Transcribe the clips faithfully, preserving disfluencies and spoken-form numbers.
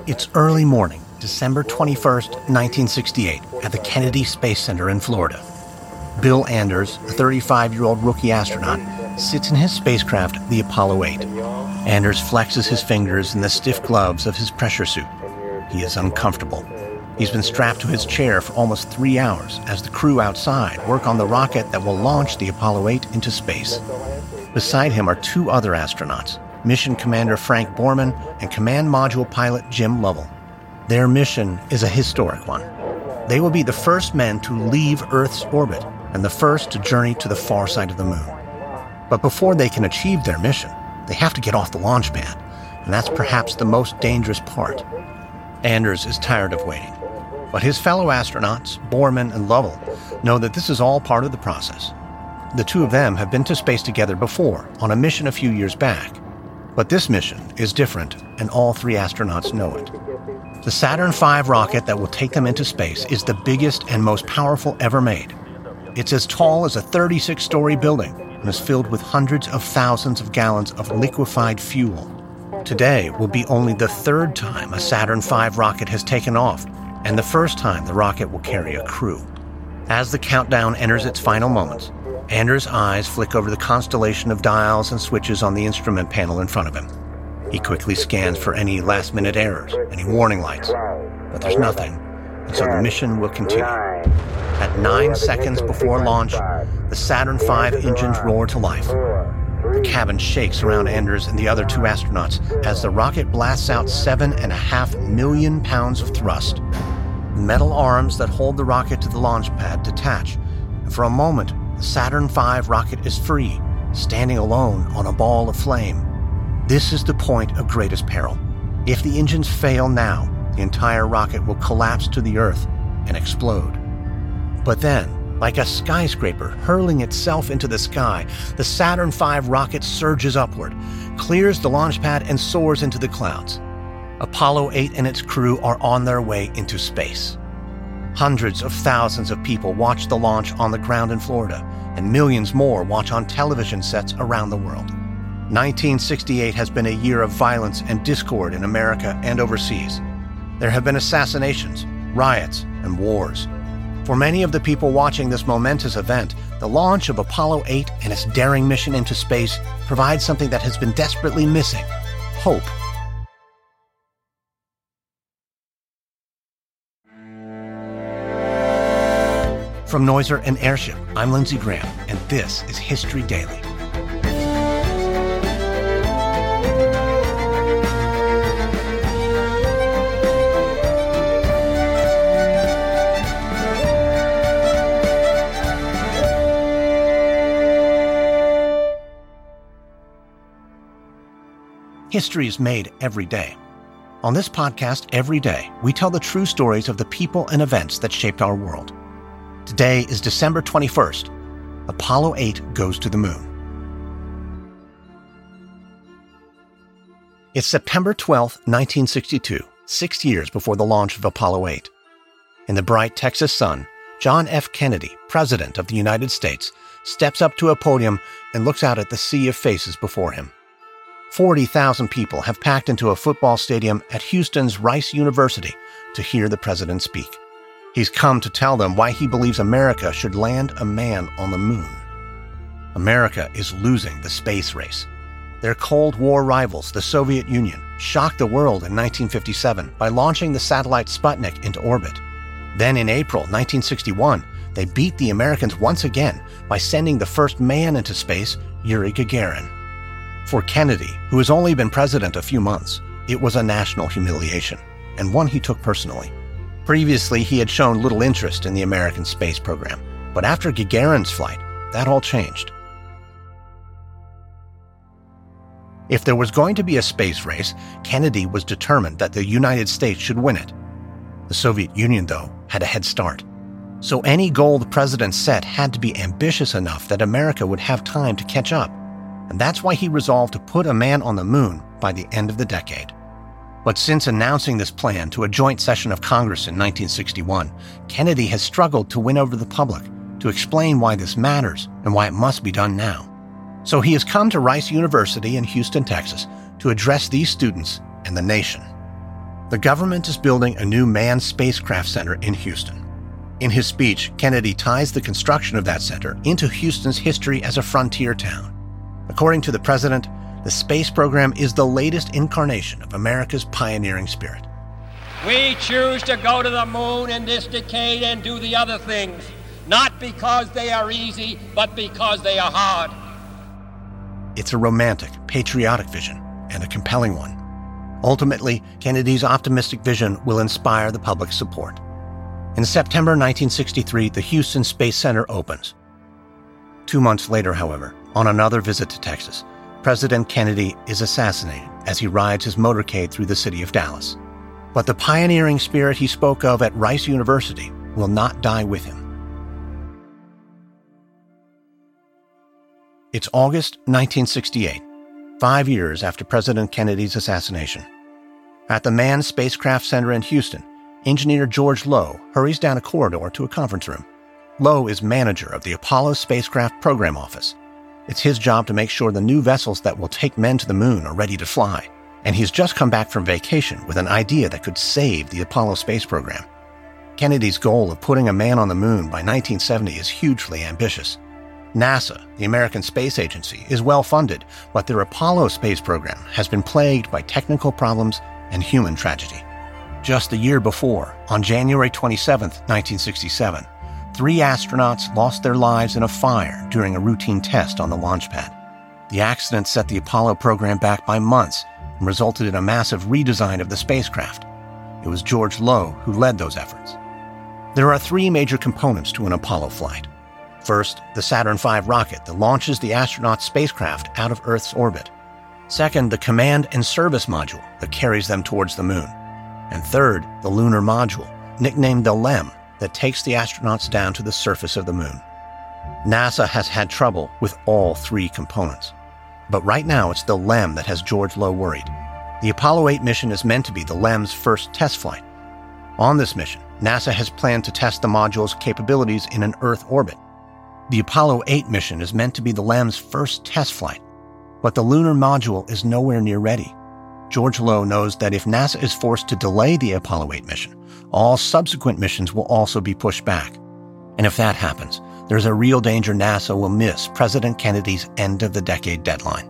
It's early morning, December twenty-first, nineteen sixty-eight, at the Kennedy Space Center in Florida. Bill Anders, a thirty-five-year-old rookie astronaut, sits in his spacecraft, the Apollo eight. Anders flexes his fingers in the stiff gloves of his pressure suit. He is uncomfortable. He's been strapped to his chair for almost three hours as the crew outside work on the rocket that will launch the Apollo eight into space. Beside him are two other astronauts, Mission Commander Frank Borman and Command Module Pilot Jim Lovell. Their mission is a historic one. They will be the first men to leave Earth's orbit and the first to journey to the far side of the moon. But before they can achieve their mission, they have to get off the launch pad, and that's perhaps the most dangerous part. Anders is tired of waiting, but his fellow astronauts, Borman and Lovell, know that this is all part of the process. The two of them have been to space together before, on a mission a few years back. But this mission is different, and all three astronauts know it. The Saturn five rocket that will take them into space is the biggest and most powerful ever made. It's as tall as a thirty-six-story building and is filled with hundreds of thousands of gallons of liquefied fuel. Today will be only the third time a Saturn five rocket has taken off, and the first time the rocket will carry a crew. As the countdown enters its final moments, Anders' eyes flick over the constellation of dials and switches on the instrument panel in front of him. He quickly scans for any last-minute errors, any warning lights, but there's nothing, and so the mission will continue. At nine seconds before launch, the Saturn five engines roar to life. The cabin shakes around Anders and the other two astronauts as the rocket blasts out seven and a half million pounds of thrust. The metal arms that hold the rocket to the launch pad detach, and for a moment, the Saturn five rocket is free, standing alone on a ball of flame. This is the point of greatest peril. If the engines fail now, the entire rocket will collapse to the Earth and explode. But then, like a skyscraper hurling itself into the sky, the Saturn five rocket surges upward, clears the launch pad, and soars into the clouds. Apollo eight and its crew are on their way into space. Hundreds of thousands of people watch the launch on the ground in Florida, and millions more watch on television sets around the world. nineteen sixty-eight has been a year of violence and discord in America and overseas. There have been assassinations, riots, and wars. For many of the people watching this momentous event, the launch of Apollo eight and its daring mission into space provides something that has been desperately missing: hope. From Noiser and Airship, I'm Lindsey Graham, and this is History Daily. History is made every day. On this podcast, every day, we tell the true stories of the people and events that shaped our world. Today is December twenty-first. Apollo eight goes to the moon. It's September twelfth, nineteen sixty-two, six years before the launch of Apollo eight. In the bright Texas sun, John F. Kennedy, President of the United States, steps up to a podium and looks out at the sea of faces before him. forty thousand people have packed into a football stadium at Houston's Rice University to hear the president speak. He's come to tell them why he believes America should land a man on the moon. America is losing the space race. Their Cold War rivals, the Soviet Union, shocked the world in nineteen fifty-seven by launching the satellite Sputnik into orbit. Then in April nineteen sixty-one, they beat the Americans once again by sending the first man into space, Yuri Gagarin. For Kennedy, who has only been president a few months, it was a national humiliation, and one he took personally. Previously, he had shown little interest in the American space program, but after Gagarin's flight, that all changed. If there was going to be a space race, Kennedy was determined that the United States should win it. The Soviet Union, though, had a head start. So any goal the president set had to be ambitious enough that America would have time to catch up. And that's why he resolved to put a man on the moon by the end of the decade. But since announcing this plan to a joint session of Congress in nineteen sixty-one, Kennedy has struggled to win over the public, to explain why this matters and why it must be done now. So he has come to Rice University in Houston, Texas, to address these students and the nation. The government is building a new manned spacecraft center in Houston. In his speech, Kennedy ties the construction of that center into Houston's history as a frontier town. According to the president, the space program is the latest incarnation of America's pioneering spirit. We choose to go to the moon in this decade and do the other things, not because they are easy, but because they are hard. It's a romantic, patriotic vision, and a compelling one. Ultimately, Kennedy's optimistic vision will inspire the public's support. In September nineteen sixty-three, the Houston Space Center opens. Two months later, however, on another visit to Texas, President Kennedy is assassinated as he rides his motorcade through the city of Dallas. But the pioneering spirit he spoke of at Rice University will not die with him. It's August nineteen sixty-eight, five years after President Kennedy's assassination. At the Manned Spacecraft Center in Houston, engineer George Low hurries down a corridor to a conference room. Low is manager of the Apollo Spacecraft Program Office. It's his job to make sure the new vessels that will take men to the moon are ready to fly, and he's just come back from vacation with an idea that could save the Apollo space program. Kennedy's goal of putting a man on the moon by nineteen seventy is hugely ambitious. NASA, the American Space Agency, is well funded, but their Apollo space program has been plagued by technical problems and human tragedy. Just the year before, on January twenty-seventh, nineteen sixty-seven, three astronauts lost their lives in a fire during a routine test on the launch pad. The accident set the Apollo program back by months and resulted in a massive redesign of the spacecraft. It was George Low who led those efforts. There are three major components to an Apollo flight. First, the Saturn five rocket that launches the astronauts' spacecraft out of Earth's orbit. Second, the command and service module that carries them towards the moon. And third, the lunar module, nicknamed the LEM, that takes the astronauts down to the surface of the moon. NASA has had trouble with all three components. But right now it's the LEM that has George Low worried. The Apollo eight mission is meant to be the LEM's first test flight. On this mission, NASA has planned to test the module's capabilities in an Earth orbit. The Apollo eight mission is meant to be the LEM's first test flight, but the lunar module is nowhere near ready. George Low knows that if NASA is forced to delay the Apollo eight mission, all subsequent missions will also be pushed back. And if that happens, there's a real danger NASA will miss President Kennedy's end-of-the-decade deadline.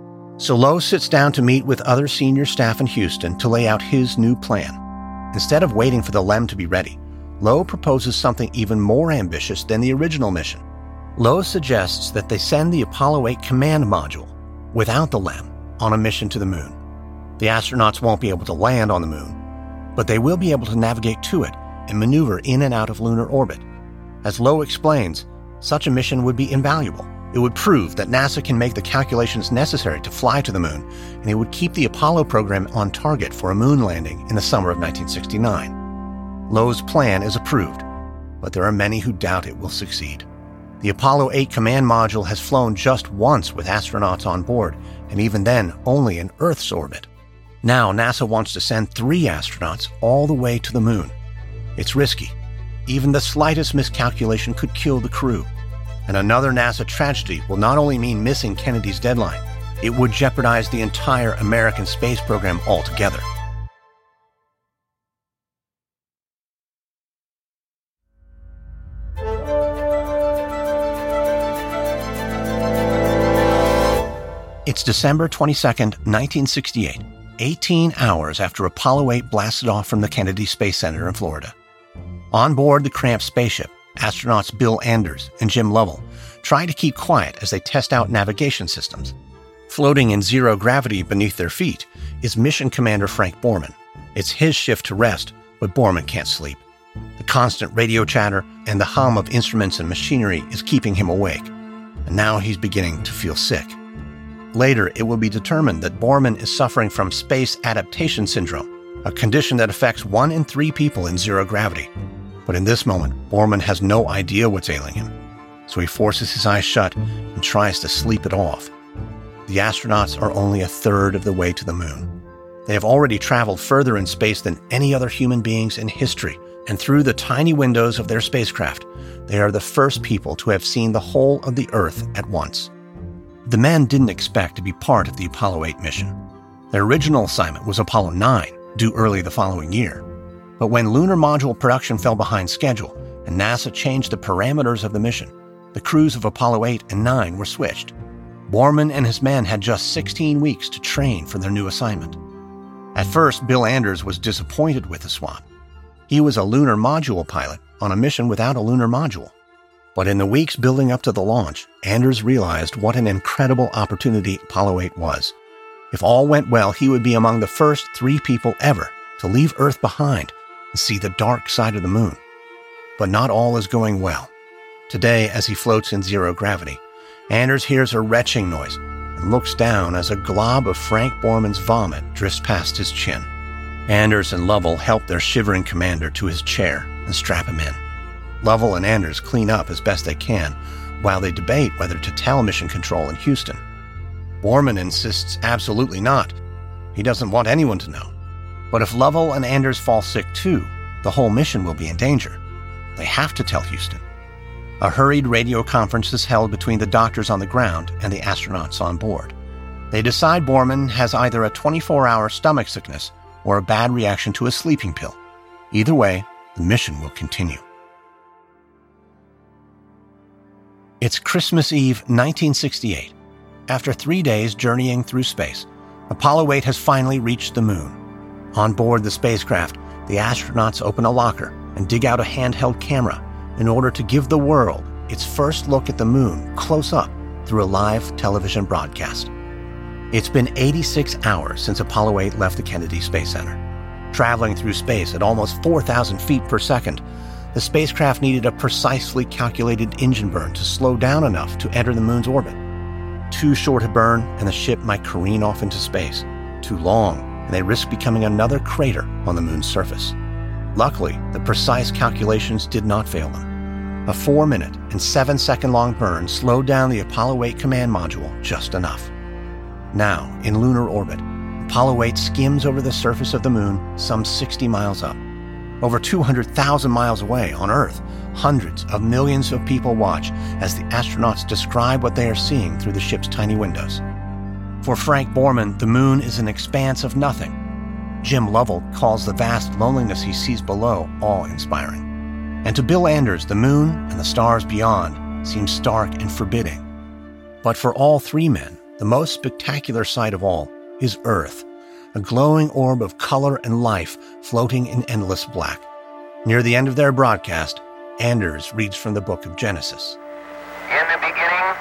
So Low sits down to meet with other senior staff in Houston to lay out his new plan. Instead of waiting for the LEM to be ready, Low proposes something even more ambitious than the original mission. Low suggests that they send the Apollo eight command module, without the LEM, on a mission to the moon. The astronauts won't be able to land on the moon, but they will be able to navigate to it and maneuver in and out of lunar orbit. As Low explains, such a mission would be invaluable. It would prove that NASA can make the calculations necessary to fly to the moon, and it would keep the Apollo program on target for a moon landing in the summer of nineteen sixty-nine. Low's plan is approved, but there are many who doubt it will succeed. The Apollo eight command module has flown just once with astronauts on board, and even then only in Earth's orbit. Now NASA wants to send three astronauts all the way to the moon. It's risky. Even the slightest miscalculation could kill the crew. And another NASA tragedy will not only mean missing Kennedy's deadline, it would jeopardize the entire American space program altogether. It's December twenty-second, nineteen sixty-eight, eighteen hours after Apollo eight blasted off from the Kennedy Space Center in Florida. On board the cramped spaceship, astronauts Bill Anders and Jim Lovell try to keep quiet as they test out navigation systems. Floating in zero gravity beneath their feet is Mission Commander Frank Borman. It's his shift to rest, but Borman can't sleep. The constant radio chatter and the hum of instruments and machinery is keeping him awake, and now he's beginning to feel sick. Later, it will be determined that Borman is suffering from space adaptation syndrome, a condition that affects one in three people in zero gravity. But in this moment, Borman has no idea what's ailing him, so he forces his eyes shut and tries to sleep it off. The astronauts are only a third of the way to the moon. They have already traveled further in space than any other human beings in history, and through the tiny windows of their spacecraft, they are the first people to have seen the whole of the Earth at once. The men didn't expect to be part of the Apollo eight mission. Their original assignment was Apollo nine, due early the following year. But when lunar module production fell behind schedule and NASA changed the parameters of the mission, the crews of Apollo eight and nine were switched. Borman and his men had just sixteen weeks to train for their new assignment. At first, Bill Anders was disappointed with the swap. He was a lunar module pilot on a mission without a lunar module. But in the weeks building up to the launch, Anders realized what an incredible opportunity Apollo eight was. If all went well, he would be among the first three people ever to leave Earth behind and see the dark side of the moon. But not all is going well. Today, as he floats in zero gravity, Anders hears a retching noise and looks down as a glob of Frank Borman's vomit drifts past his chin. Anders and Lovell help their shivering commander to his chair and strap him in. Lovell and Anders clean up as best they can while they debate whether to tell Mission Control in Houston. Borman insists absolutely not. He doesn't want anyone to know. But if Lovell and Anders fall sick too, the whole mission will be in danger. They have to tell Houston. A hurried radio conference is held between the doctors on the ground and the astronauts on board. They decide Borman has either a twenty-four hour stomach sickness or a bad reaction to a sleeping pill. Either way, the mission will continue. It's Christmas Eve, nineteen sixty-eight. After three days journeying through space, Apollo eight has finally reached the moon. On board the spacecraft, the astronauts open a locker and dig out a handheld camera in order to give the world its first look at the moon close up through a live television broadcast. It's been eighty-six hours since Apollo eight left the Kennedy Space Center. Traveling through space at almost four thousand feet per second, the spacecraft needed a precisely calculated engine burn to slow down enough to enter the moon's orbit. Too short a burn and the ship might careen off into space. Too long, and they risk becoming another crater on the moon's surface. Luckily, the precise calculations did not fail them. A four-minute and seven-second-long burn slowed down the Apollo eight command module just enough. Now, in lunar orbit, Apollo eight skims over the surface of the moon some sixty miles up. Over two hundred thousand miles away on Earth, hundreds of millions of people watch as the astronauts describe what they are seeing through the ship's tiny windows. For Frank Borman, the moon is an expanse of nothing. Jim Lovell calls the vast loneliness he sees below awe-inspiring. And to Bill Anders, the moon and the stars beyond seem stark and forbidding. But for all three men, the most spectacular sight of all is Earth, a glowing orb of color and life floating in endless black. Near the end of their broadcast, Anders reads from the book of Genesis. In the beginning,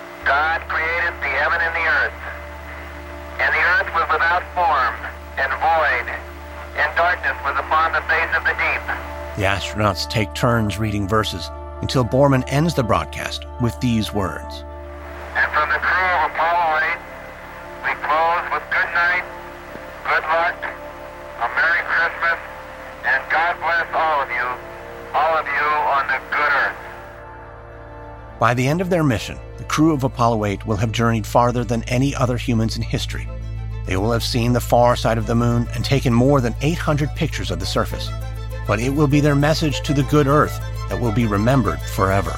God created the heaven and the earth. And the earth was without form and void, and darkness was upon the face of the deep. The astronauts take turns reading verses until Borman ends the broadcast with these words. And from the crew of Apollo eight, we close with good night, good luck, a Merry Christmas, and God bless all of you, all of you on the good earth. By the end of their mission, the crew of Apollo eight will have journeyed farther than any other humans in history. They will have seen the far side of the moon and taken more than eight hundred pictures of the surface. But it will be their message to the good Earth that will be remembered forever.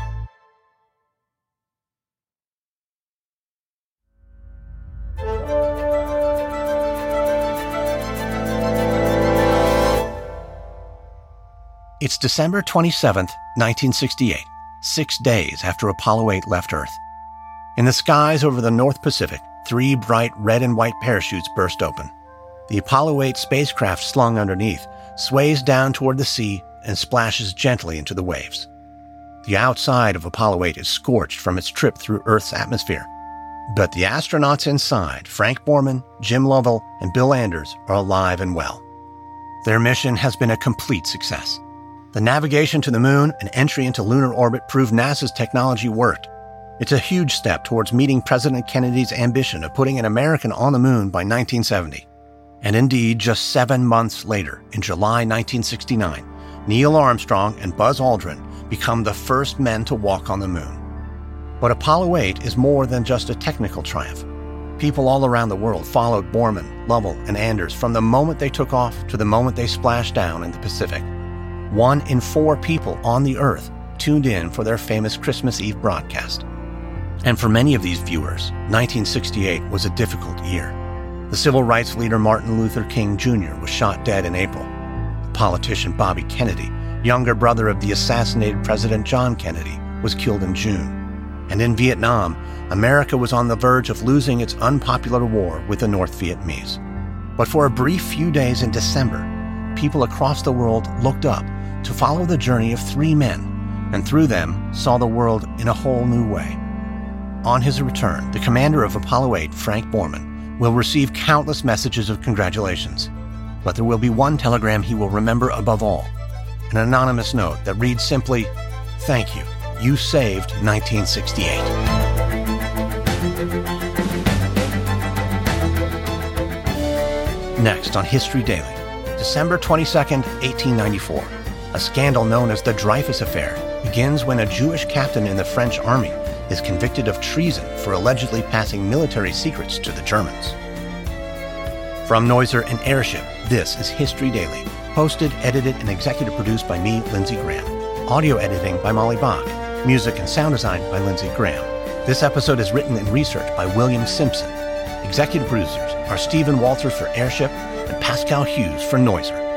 It's December twenty-seventh, nineteen sixty-eight, six days after Apollo eight left Earth. In the skies over the North Pacific, three bright red and white parachutes burst open. The Apollo eight spacecraft slung underneath sways down toward the sea and splashes gently into the waves. The outside of Apollo eight is scorched from its trip through Earth's atmosphere. But the astronauts inside, Frank Borman, Jim Lovell, and Bill Anders, are alive and well. Their mission has been a complete success. The navigation to the moon and entry into lunar orbit proved NASA's technology worked. It's a huge step towards meeting President Kennedy's ambition of putting an American on the moon by nineteen seventy. And indeed, just seven months later, in July nineteen sixty-nine, Neil Armstrong and Buzz Aldrin become the first men to walk on the moon. But Apollo eight is more than just a technical triumph. People all around the world followed Borman, Lovell, and Anders from the moment they took off to the moment they splashed down in the Pacific. One in four people on the Earth tuned in for their famous Christmas Eve broadcast. And for many of these viewers, nineteen sixty-eight was a difficult year. The The civil rights leader Martin Luther King Junior was shot dead in April. The politician Bobby Kennedy, younger brother of the assassinated President John Kennedy, was killed in June. And in Vietnam, America was on the verge of losing its unpopular war with the North Vietnamese. But for a brief few days in December, people across the world looked up to follow the journey of three men, and through them saw the world in a whole new way. On his return, the commander of Apollo eight, Frank Borman, will receive countless messages of congratulations. But there will be one telegram he will remember above all, an anonymous note that reads simply, "Thank you. You saved nineteen sixty-eight." Next on History Daily, December twenty-second, eighteen ninety-four. A scandal known as the Dreyfus Affair begins when a Jewish captain in the French army is convicted of treason for allegedly passing military secrets to the Germans. From Noiser and Airship, this is History Daily, hosted, edited, and executive produced by me, Lindsey Graham. Audio editing by Molly Bach. Music and sound design by Lindsey Graham. This episode is written and researched by William Simpson. Executive producers are Stephen Walters for Airship and Pascal Hughes for Noiser.